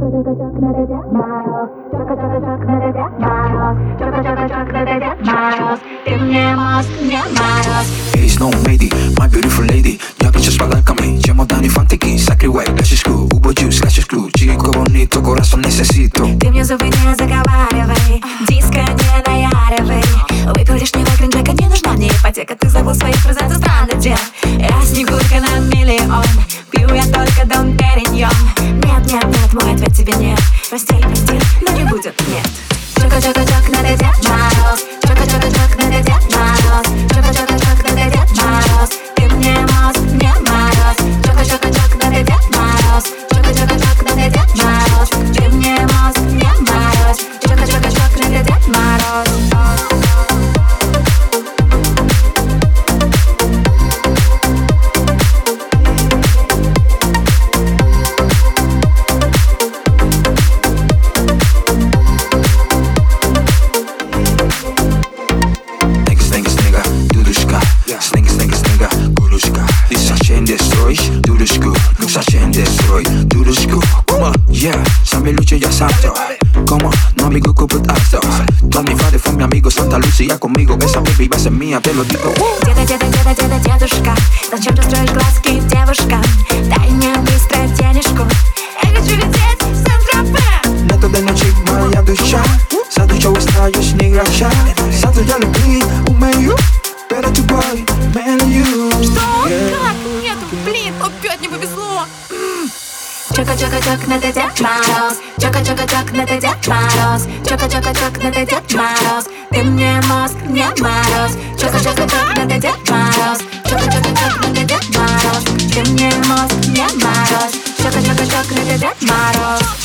Чока-чока-чок, надо Дед Мороз. Чока-чока-чок, надо Дед Мороз. Чока-чока-чок, надо Дед Мороз. Ты мне мозг, мне мороз. Hey, Snow Lady, my beautiful lady. Ya piensas pagarme, llamo Danny Fantiki. Sacred White, Lashes Crew, Ubo Juice, Lashes Crew. Chico bonito, corazón necesito. Ты мне зубы не заговаривай, диско не наяривай. Выпил лишнего кринжака, не нужна мне ипотека. Ты забыл своих фраза, ты странный дед. Я снегурка на миллион, пью я только Дом Периньон. Нет, нет, нет, мой ответ тебе нет. Прости, прости, но не будет, нет. Чока-чока-чок, надо Дед Мороз. Чока-чока-чок, надо Дед Мороз. Чока-чока-чок, надо Дед Мороз. Ты мне мозг, мне мороз. Чока-чока-чок, надо Дед Мороз. Чока-чока-чок, надо Дед Мороз. Ты мне мозг, мне мороз. Чока-чока-чок, надо Дед Мороз. Sabe luce ya salto. Como no amigo купит авто. Todos mis padres fueron mi amigo Santa Lucía conmigo. Esa baby va a ser mía, te lo digo. Деда, деда, деда, деда, дедушка, зачем ты строишь глазки девушкам? Дай мне быстро денежку. Я хочу лететь в Сан-Тропе. Neto de noche моя душа. Саду я устаюсь не гроша. Саду я любви умею. Pero tu boy, man you. Что? Как? Нет, блин, опять не повезло. Чока-чока-чок, надо Дед Мороз. Чока-чока-чок, надо Дед Мороз. Чока-чока-чок, надо Дед Мороз. Ты мне мозг, мне мороз. Чока-чока-чок, надо Дед Мороз. Чока-чока-чок, надо Дед Мороз. Ты мне мозг, мне мороз. Чока-чока-чок, надо Дед Мороз.